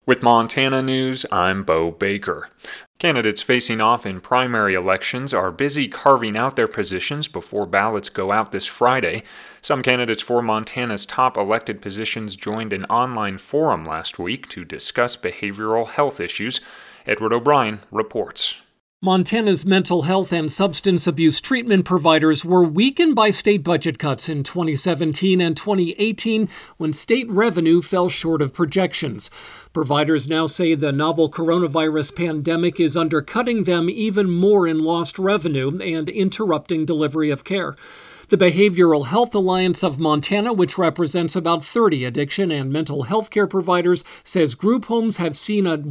With Montana News, I'm Bo Baker. Candidates facing off in primary elections are busy carving out their positions before ballots go out this Friday. Some candidates for Montana's top elected positions joined an online forum last week to discuss behavioral health issues. Edward O'Brien reports. Montana's mental health and substance abuse treatment providers were weakened by state budget cuts in 2017 and 2018 when state revenue fell short of projections. Providers now say the novel coronavirus pandemic is undercutting them even more in lost revenue and interrupting delivery of care. The Behavioral Health Alliance of Montana, which represents about 30 addiction and mental health care providers, says group homes have seen a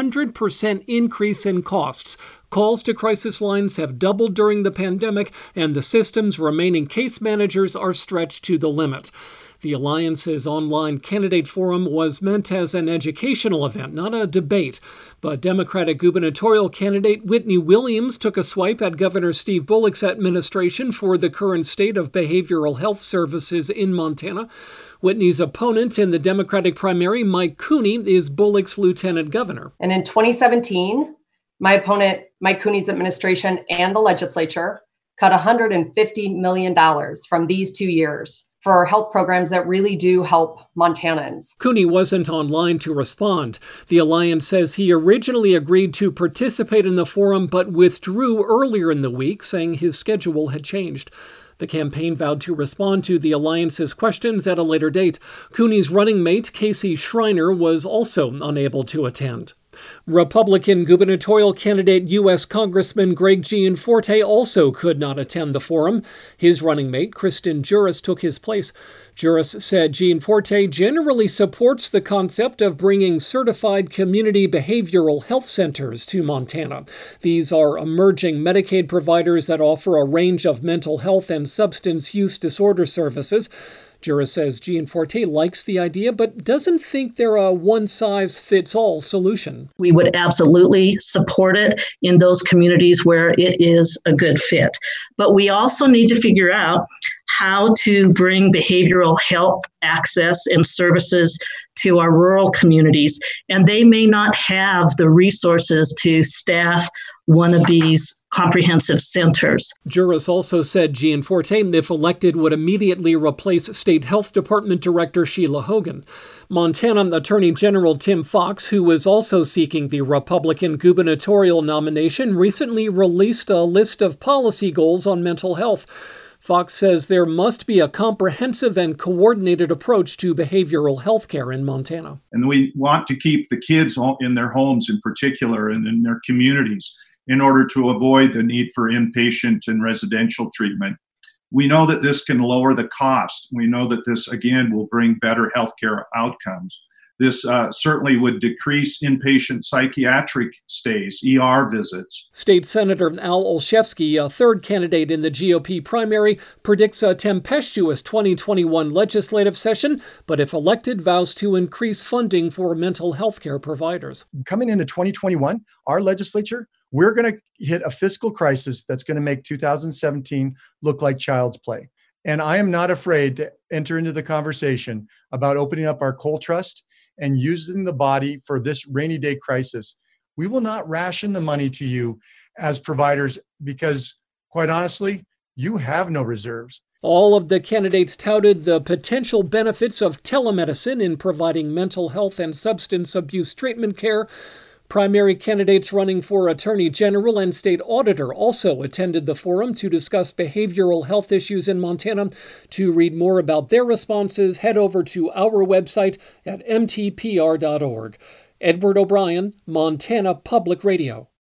100% increase in costs. Calls to crisis lines have doubled during the pandemic, and the system's remaining case managers are stretched to the limit. The Alliance's online candidate forum was meant as an educational event, not a debate. But Democratic gubernatorial candidate Whitney Williams took a swipe at Governor Steve Bullock's administration for the current state of behavioral health services in Montana. Whitney's opponent in the Democratic primary, Mike Cooney, is Bullock's lieutenant governor. And in 2017, my opponent, Mike Cooney's administration and the legislature cut $150 million from these 2 years for health programs that really do help Montanans. Cooney wasn't online to respond. The Alliance says he originally agreed to participate in the forum but withdrew earlier in the week, saying his schedule had changed. The campaign vowed to respond to the Alliance's questions at a later date. Cooney's running mate, Casey Schreiner, was also unable to attend. Republican gubernatorial candidate U.S. Congressman Greg Gianforte also could not attend the forum. His running mate, Kristen Juras, took his place. Juras said Gianforte generally supports the concept of bringing certified community behavioral health centers to Montana. These are emerging Medicaid providers that offer a range of mental health and substance use disorder services. Juras says Gianforte likes the idea, but doesn't think they're a one-size-fits-all solution. We would absolutely support it in those communities where it is a good fit. But we also need to figure out how to bring behavioral health access and services to our rural communities. And they may not have the resources to staff one of these comprehensive centers. Juras also said Gianforte, if elected, would immediately replace State Health Department Director Sheila Hogan. Montana Attorney General Tim Fox, who is also seeking the Republican gubernatorial nomination, recently released a list of policy goals on mental health. Fox says there must be a comprehensive and coordinated approach to behavioral health care in Montana. And we want to keep the kids in their homes in particular and in their communities in order to avoid the need for inpatient and residential treatment. We know that this can lower the cost. We know that this, again, will bring better healthcare outcomes. This certainly would decrease inpatient psychiatric stays, ER visits. State Senator Al Olszewski, a third candidate in the GOP primary, predicts a tempestuous 2021 legislative session, but if elected, vows to increase funding for mental health care providers. Coming into 2021, our legislature, we're going to hit a fiscal crisis that's going to make 2017 look like child's play. And I am not afraid to enter into the conversation about opening up our coal trust and using the body for this rainy day crisis. We will not ration the money to you as providers because, quite honestly, you have no reserves. All of the candidates touted the potential benefits of telemedicine in providing mental health and substance abuse treatment care. Primary candidates running for Attorney General and State Auditor also attended the forum to discuss behavioral health issues in Montana. To read more about their responses, head over to our website at mtpr.org. Edward O'Brien, Montana Public Radio.